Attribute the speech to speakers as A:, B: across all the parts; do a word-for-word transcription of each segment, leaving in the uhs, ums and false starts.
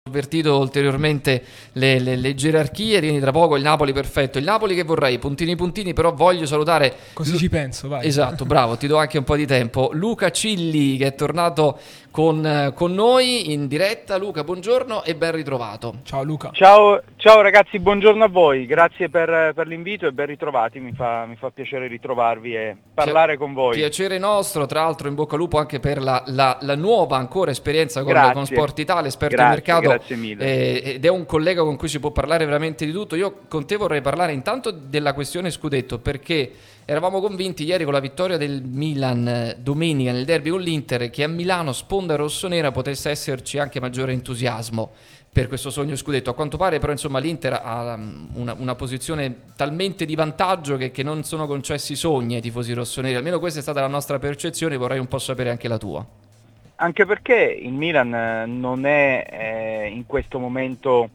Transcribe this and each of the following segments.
A: Avvertito ulteriormente le, le, le gerarchie, quindi tra poco il Napoli perfetto, il Napoli che vorrei, puntini puntini, però voglio salutare...
B: Così ci penso, vai.
A: Esatto, bravo, ti do anche un po' di tempo. Luca Cilli che è tornato con, con noi in diretta. Luca, buongiorno e ben ritrovato.
B: Ciao Luca.
C: Ciao, ciao ragazzi, buongiorno a voi, grazie per, per l'invito e ben ritrovati, mi fa, mi fa piacere ritrovarvi e parlare con voi.
A: Piacere nostro, tra l'altro in bocca al lupo anche per la, la, la nuova ancora esperienza con,
C: Grazie.
A: con Sport Italia, esperto
C: Grazie,
A: di mercato,
C: grazie mille.
A: eh, ed è un collega con cui si può parlare veramente di tutto. Io con te vorrei parlare intanto della questione scudetto, perché eravamo convinti ieri con la vittoria del Milan eh, domenica nel derby con l'Inter che a Milano, sponda rossonera, potesse esserci anche maggiore entusiasmo per questo sogno scudetto. A quanto pare però insomma l'Inter ha una, una posizione talmente di vantaggio che, che non sono concessi sogni ai tifosi rossoneri, almeno questa è stata la nostra percezione, vorrei un po' sapere anche la tua.
C: Anche perché il Milan non è eh, in questo momento,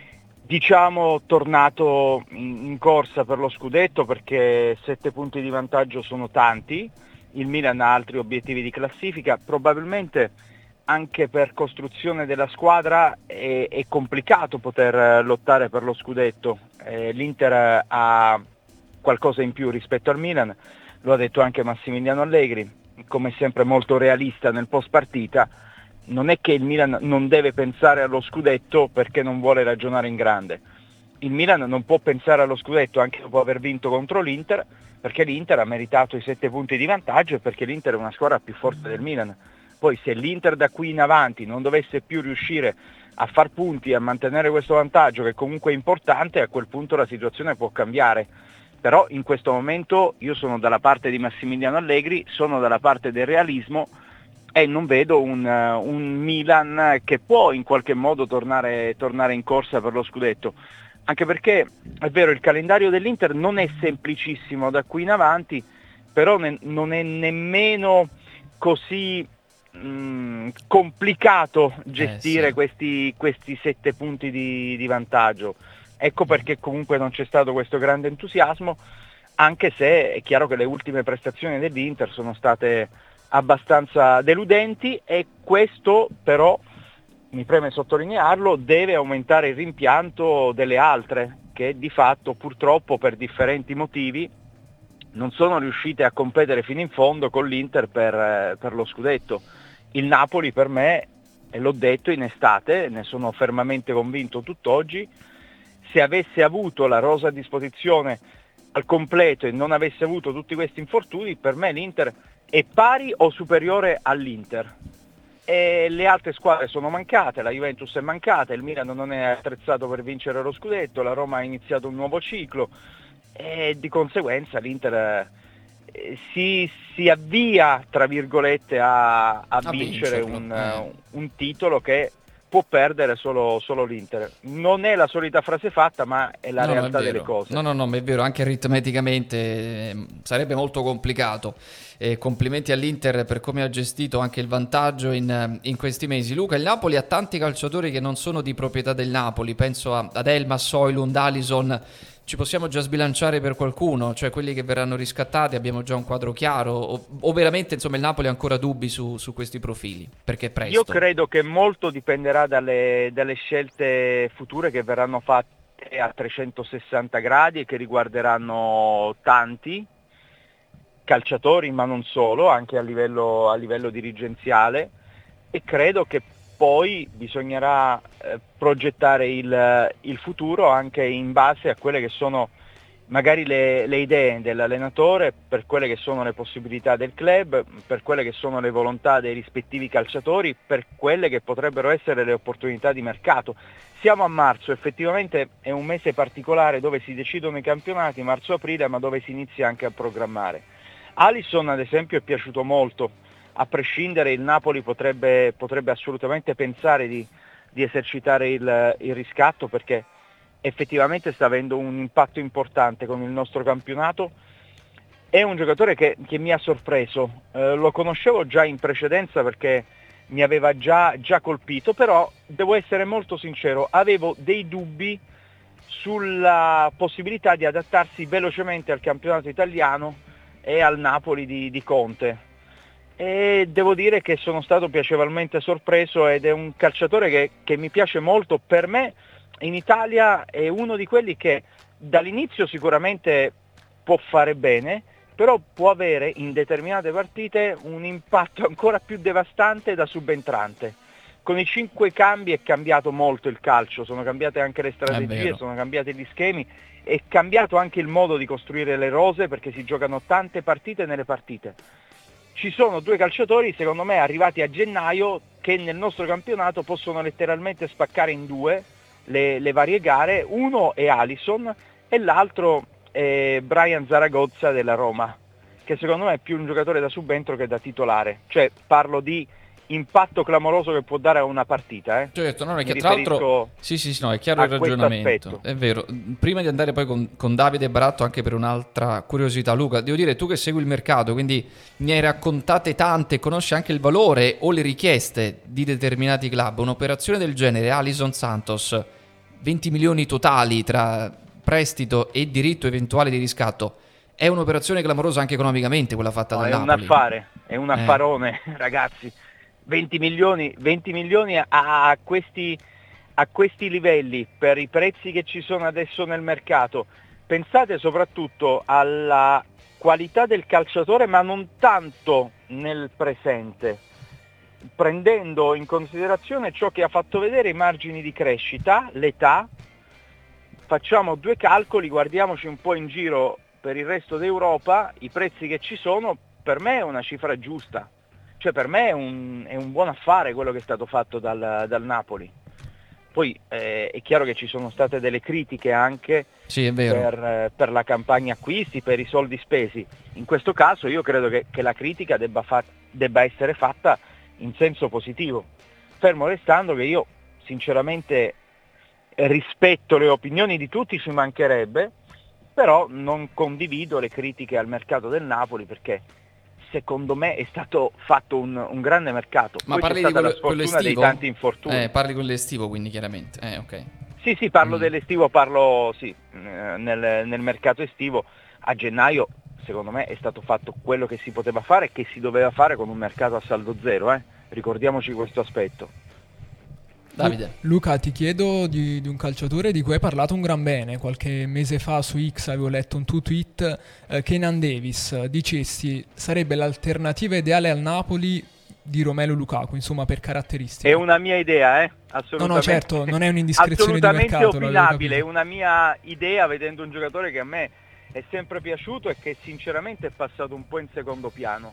C: diciamo, tornato in, in corsa per lo scudetto, perché sette punti di vantaggio sono tanti, il Milan ha altri obiettivi di classifica, probabilmente anche per costruzione della squadra è, è complicato poter lottare per lo scudetto. Eh, L'Inter ha qualcosa in più rispetto al Milan, lo ha detto anche Massimiliano Allegri, come sempre molto realista nel post partita. Non è che il Milan non deve pensare allo scudetto perché non vuole ragionare in grande. Il Milan non può pensare allo scudetto anche dopo aver vinto contro l'Inter, perché l'Inter ha meritato i sette punti di vantaggio e perché l'Inter è una squadra più forte del Milan. Poi se l'Inter da qui in avanti non dovesse più riuscire a far punti e a mantenere questo vantaggio, che comunque è importante, a quel punto la situazione può cambiare. Però in questo momento io sono dalla parte di Massimiliano Allegri, sono dalla parte del realismo e non vedo un, un Milan che può in qualche modo tornare, tornare in corsa per lo scudetto. Anche perché è vero, il calendario dell'Inter non è semplicissimo da qui in avanti, però ne, non è nemmeno così mh, complicato gestire
A: Eh, sì.
C: questi, questi sette punti di, di vantaggio. Ecco perché comunque non c'è stato questo grande entusiasmo, anche se è chiaro che le ultime prestazioni dell'Inter sono state abbastanza deludenti e questo però, mi preme sottolinearlo, deve aumentare il rimpianto delle altre che di fatto purtroppo per differenti motivi non sono riuscite a competere fino in fondo con l'Inter per, per lo scudetto. Il Napoli per me, e l'ho detto in estate, ne sono fermamente convinto tutt'oggi, se avesse avuto la rosa a disposizione al completo e non avesse avuto tutti questi infortuni, per me l'Inter è pari o superiore all'Inter. E le altre squadre sono mancate, la Juventus è mancata, il Milan non è attrezzato per vincere lo scudetto, la Roma ha iniziato un nuovo ciclo e di conseguenza l'Inter eh, si, si avvia, tra virgolette, a, a,
A: A
C: vincere
A: vincerlo,
C: un,
A: eh.
C: un titolo che può perdere solo, solo l'Inter. Non è la solita frase fatta, ma è la
A: No, no, è
C: realtà delle
A: vero.
C: cose.
A: No, no, no, ma è vero, anche aritmeticamente eh, sarebbe molto complicato. Eh, complimenti all'Inter per come ha gestito anche il vantaggio in, in questi mesi. Luca, il Napoli ha tanti calciatori che non sono di proprietà del Napoli, penso a, ad Elmas, Højlund, Alisson. Ci possiamo già sbilanciare per qualcuno, cioè quelli che verranno riscattati, abbiamo già un quadro chiaro, o, o veramente insomma il Napoli ha ancora dubbi su, su questi profili, perché è presto?
C: Io credo che molto dipenderà dalle, dalle scelte future che verranno fatte a trecentosessanta gradi e che riguarderanno tanti calciatori, ma non solo, anche a livello, a livello dirigenziale, e credo che poi bisognerà eh, progettare il, il futuro anche in base a quelle che sono magari le, le idee dell'allenatore, per quelle che sono le possibilità del club, per quelle che sono le volontà dei rispettivi calciatori, per quelle che potrebbero essere le opportunità di mercato. Siamo a marzo, effettivamente è un mese particolare dove si decidono i campionati, marzo-aprile, ma dove si inizia anche a programmare. Alisson ad esempio è piaciuto molto, a prescindere il Napoli potrebbe, potrebbe assolutamente pensare di, di esercitare il, il riscatto, perché effettivamente sta avendo un impatto importante con il nostro campionato. È un giocatore che, che mi ha sorpreso, eh, lo conoscevo già in precedenza perché mi aveva già, già colpito, però devo essere molto sincero, avevo dei dubbi sulla possibilità di adattarsi velocemente al campionato italiano e al Napoli di, di Conte. E devo dire che sono stato piacevolmente sorpreso ed è un calciatore che, che mi piace molto. Per me in Italia è uno di quelli che dall'inizio sicuramente può fare bene, però può avere in determinate partite un impatto ancora più devastante da subentrante. Con i cinque cambi è cambiato molto il calcio, sono cambiate anche le strategie, sono cambiati gli schemi, è cambiato anche il modo di costruire le rose, perché si giocano tante partite nelle partite. Ci sono due calciatori, secondo me, arrivati a gennaio, che nel nostro campionato possono letteralmente spaccare in due le, le varie gare. Uno è Alisson e l'altro è Brian Zaragoza della Roma, che secondo me è più un giocatore da subentro che da titolare. Cioè parlo di impatto clamoroso che può dare a una partita, eh.
A: Certo, no, è che tra l'altro sì, sì, sì, no, è chiaro il ragionamento, è vero. Prima di andare poi con, con Davide Baratto, anche per un'altra curiosità, Luca, devo dire, tu che segui il mercato, quindi ne hai raccontate tante, conosci anche il valore o le richieste di determinati club. Un'operazione del genere, Alisson Santos, venti milioni totali tra prestito e diritto eventuale di riscatto, è un'operazione clamorosa anche economicamente quella fatta
C: no,
A: dal
C: è
A: Napoli.
C: Un affare, è un affarone,
A: eh.
C: ragazzi. venti milioni, venti milioni a, a, questi, a questi livelli, per i prezzi che ci sono adesso nel mercato. Pensate soprattutto alla qualità del calciatore, ma non tanto nel presente, prendendo in considerazione ciò che ha fatto vedere, i margini di crescita, l'età. Facciamo due calcoli, guardiamoci un po' in giro per il resto d'Europa, i prezzi che ci sono, per me è una cifra giusta. Cioè per me è un, è un buon affare quello che è stato fatto dal, dal Napoli. Poi eh, è chiaro che ci sono state delle critiche anche
A: sì, è vero.
C: Per, per la campagna acquisti, per i soldi spesi. In questo caso io credo che, che la critica debba, fa, debba essere fatta in senso positivo, fermo restando che io sinceramente rispetto le opinioni di tutti, ci mancherebbe, però non condivido le critiche al mercato del Napoli, perché secondo me è stato fatto un, un grande mercato.
A: Ma
C: poi
A: parli
C: c'è stata
A: di quello,
C: la sfortuna
A: quello estivo?
C: dei tanti infortuni.
A: Eh, parli quello estivo, quindi chiaramente. Eh, ok.
C: Sì, sì, parlo
A: Mm.
C: dell'estivo, parlo sì, nel, nel mercato estivo. A gennaio, secondo me, è stato fatto quello che si poteva fare e che si doveva fare con un mercato a saldo zero, eh? Ricordiamoci questo aspetto.
A: Davide.
B: Luca, ti chiedo di, di un calciatore di cui hai parlato un gran bene. Qualche mese fa su X avevo letto un tuo tweet, eh, Kenan Davis, dicesti sarebbe l'alternativa ideale al Napoli di Romelu Lukaku, insomma, per caratteristiche.
C: È una mia idea, eh? Assolutamente.
B: No, no, certo, non è un'indiscrezione di mercato.
C: Assolutamente opinabile, è una mia idea, vedendo un giocatore che a me è sempre piaciuto e che sinceramente è passato un po' in secondo piano,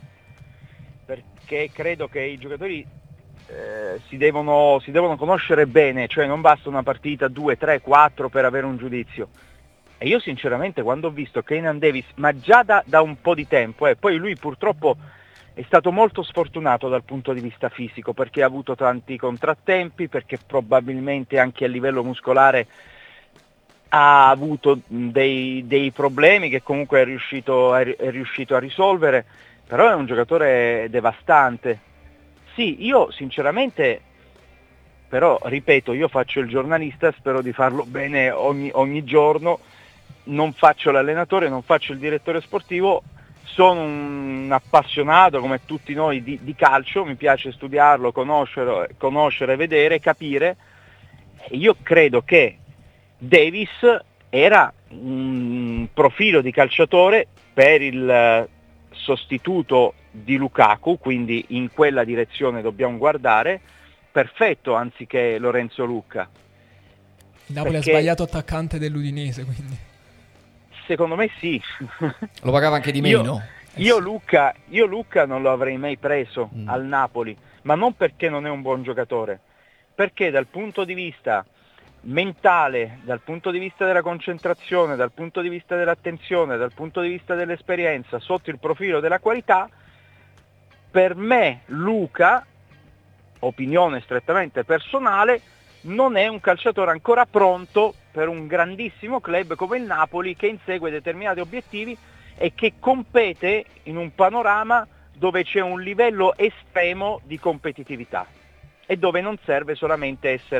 C: perché credo che i giocatori Eh, si, devono, si devono conoscere bene, cioè non basta una partita, due, tre, quattro per avere un giudizio. E io sinceramente quando ho visto Kenan Davis, ma già da, da un po' di tempo, eh, poi lui purtroppo è stato molto sfortunato dal punto di vista fisico, perché ha avuto tanti contrattempi, perché probabilmente anche a livello muscolare ha avuto dei, dei problemi che comunque è riuscito, è riuscito a risolvere, però è un giocatore devastante. Sì, io sinceramente, però ripeto, io faccio il giornalista, spero di farlo bene ogni, ogni giorno, non faccio l'allenatore, non faccio il direttore sportivo, sono un appassionato come tutti noi di, di calcio, mi piace studiarlo, conoscere, conoscere, vedere, capire. Io credo che Davis era un profilo di calciatore per il sostituto di Lukaku, quindi in quella direzione dobbiamo guardare, perfetto anziché Lorenzo Lucca.
B: Il Napoli perché... ha sbagliato attaccante dell'Udinese, quindi.
C: Secondo me sì.
A: Lo pagava anche di meno.
C: Io, io, Lucca, io Lucca non lo avrei mai preso mm. al Napoli, ma non perché non è un buon giocatore, perché dal punto di vista mentale, dal punto di vista della concentrazione, dal punto di vista dell'attenzione, dal punto di vista dell'esperienza, sotto il profilo della qualità, per me Luca, opinione strettamente personale, non è un calciatore ancora pronto per un grandissimo club come il Napoli, che insegue determinati obiettivi e che compete in un panorama dove c'è un livello estremo di competitività e dove non serve solamente essere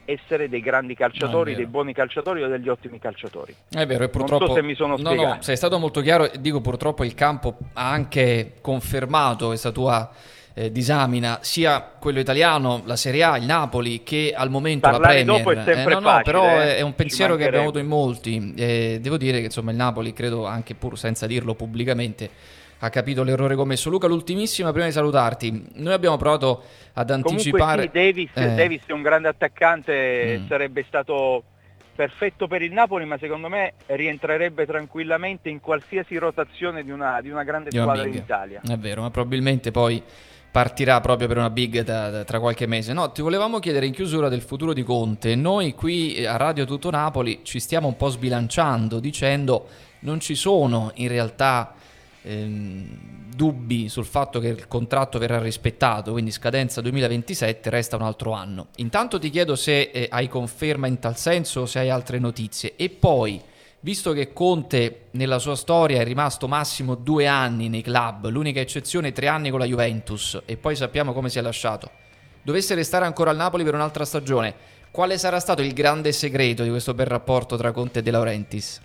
C: essere dei grandi calciatori,
A: No,
C: dei buoni calciatori o degli ottimi calciatori.
A: È vero, e purtroppo...
C: Non so se mi sono spiegato.
A: No, no, sei stato molto chiaro. Dico, purtroppo il campo ha anche confermato questa tua eh, disamina, sia quello italiano, la Serie A, il Napoli, che al momento
C: Parlare
A: la Premier.
C: dopo è sempre
A: eh, no, no,
C: facile,
A: però
C: eh.
A: è un
C: Ci
A: pensiero che abbiamo avuto
C: mancherebbe.
A: in molti. Eh, devo dire che insomma il Napoli, credo anche pur senza dirlo pubblicamente, ha capito l'errore commesso. Luca, l'ultimissima prima di salutarti. Noi abbiamo provato ad anticipare...
C: Comunque sì, Davis,
A: eh.
C: Davis è un grande attaccante,
A: Mm.
C: sarebbe stato perfetto per il Napoli, ma secondo me rientrerebbe tranquillamente in qualsiasi rotazione di una, di una grande
A: Di una
C: squadra
A: big.
C: in Italia.
A: È vero, ma probabilmente poi partirà proprio per una big da- da- tra qualche mese. No, ti volevamo chiedere in chiusura del futuro di Conte. Noi qui a Radio Tutto Napoli ci stiamo un po' sbilanciando dicendo non ci sono in realtà ehm, dubbi sul fatto che il contratto verrà rispettato, quindi scadenza duemilaventisette, resta un altro anno. Intanto ti chiedo se eh, hai conferma in tal senso o se hai altre notizie. E poi, visto che Conte nella sua storia è rimasto massimo due anni nei club, l'unica eccezione tre anni con la Juventus, e poi sappiamo come si è lasciato, dovesse restare ancora al Napoli per un'altra stagione, quale sarà stato il grande segreto di questo bel rapporto tra Conte e De Laurentiis?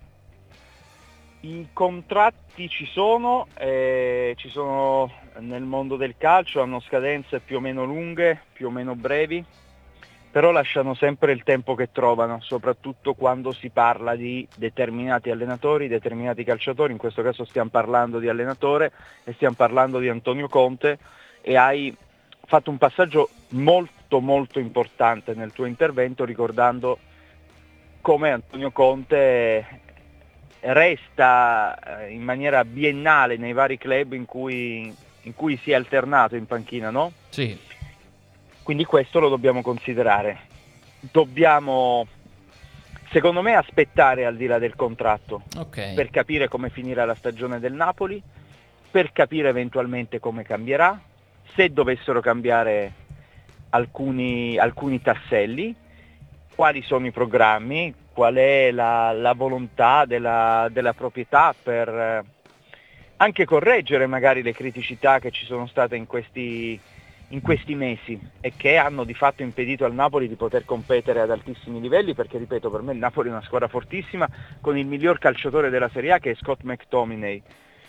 C: I contratti ci sono, eh, ci sono nel mondo del calcio, hanno scadenze più o meno lunghe, più o meno brevi, però lasciano sempre il tempo che trovano, soprattutto quando si parla di determinati allenatori, determinati calciatori. In questo caso stiamo parlando di allenatore e stiamo parlando di Antonio Conte, e hai fatto un passaggio molto molto importante nel tuo intervento ricordando come Antonio Conte resta in maniera biennale nei vari club in cui, in cui si è alternato in panchina, no?
A: Sì.
C: Quindi questo lo dobbiamo considerare. Dobbiamo, secondo me, aspettare al di là del contratto,
A: Ok.
C: per capire come finirà la stagione del Napoli, per capire eventualmente come cambierà, se dovessero cambiare alcuni, alcuni tasselli, quali sono i programmi, qual è la, la volontà della, della proprietà per eh, anche correggere magari le criticità che ci sono state in questi, in questi mesi e che hanno di fatto impedito al Napoli di poter competere ad altissimi livelli, perché ripeto, per me il Napoli è una squadra fortissima con il miglior calciatore della Serie A, che è Scott McTominay.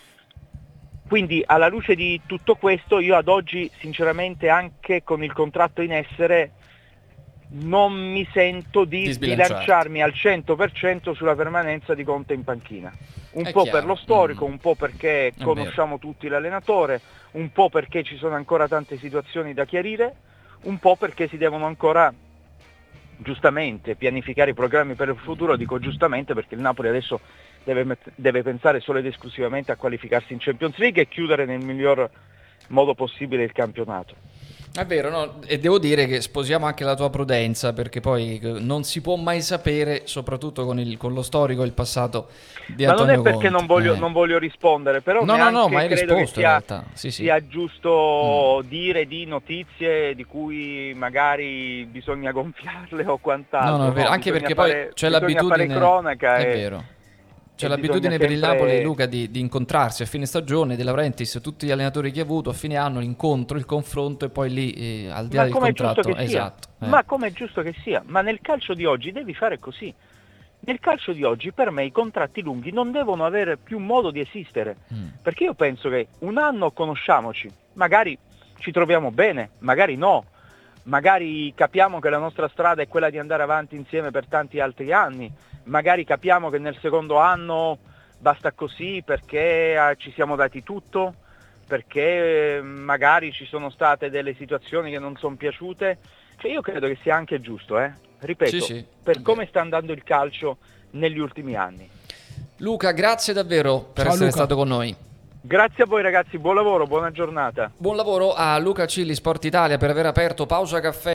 C: Quindi alla luce di tutto questo io ad oggi sinceramente, anche con il contratto in essere, non mi sento di,
A: Di
C: sbilanciarmi al cento per cento sulla permanenza di Conte in panchina. Un
A: È
C: po'
A: chiaro.
C: per lo storico,
A: Mm.
C: un po' perché
A: È
C: conosciamo tutti l'allenatore, un po' perché ci sono ancora tante situazioni da chiarire, un po' perché si devono ancora giustamente pianificare i programmi per il futuro. Dico giustamente perché il Napoli adesso deve, met- deve pensare solo ed esclusivamente a qualificarsi in Champions League e chiudere nel miglior modo possibile il campionato.
A: È vero, no? E devo dire che sposiamo anche la tua prudenza, perché poi eh, non si può mai sapere, soprattutto con, il, con lo storico e il passato di
C: Ma non
A: Antonio
C: è perché
A: Conte.
C: non voglio,
A: Eh.
C: non voglio rispondere, però
A: No, no,
C: neanche
A: no, ma hai
C: credo
A: risposto
C: che
A: in
C: sia,
A: realtà. Sì, sì.
C: sia giusto dire di notizie di cui magari bisogna gonfiarle o quant'altro.
A: No, no, è vero. Anche
C: bisogna
A: perché poi
C: fare,
A: c'è
C: bisogna
A: l'abitudine...
C: fare cronaca
A: È
C: e,
A: vero. C'è
C: e
A: l'abitudine
C: bisogna
A: per il
C: sempre-
A: Napoli, Luca, di, di incontrarsi a fine stagione. De Laurentiis, tutti gli allenatori che ha avuto a fine anno, l'incontro, il confronto, e poi lì eh, al di là
C: Ma
A: del
C: come è giusto
A: contratto.
C: che sia,
A: Esatto. eh.
C: ma come è giusto che sia, ma nel calcio di oggi devi fare così. Nel calcio di oggi per me i contratti lunghi non devono avere più modo di esistere,
A: Mm.
C: perché io penso che un anno conosciamoci, magari ci troviamo bene, magari no, magari capiamo che la nostra strada è quella di andare avanti insieme per tanti altri anni, magari capiamo che nel secondo anno basta così perché eh, ci siamo dati tutto, perché eh, magari ci sono state delle situazioni che non sono piaciute. Cioè io credo che sia anche giusto, eh? ripeto,
A: Sì, sì.
C: per come sta andando il calcio negli ultimi anni.
A: Luca, grazie davvero per
B: Ciao,
A: essere
B: Luca.
A: stato con noi.
C: Grazie a voi ragazzi, buon lavoro, buona giornata.
A: Buon lavoro a Luca Cilli, Sport Italia, per aver aperto Pausa Caffè.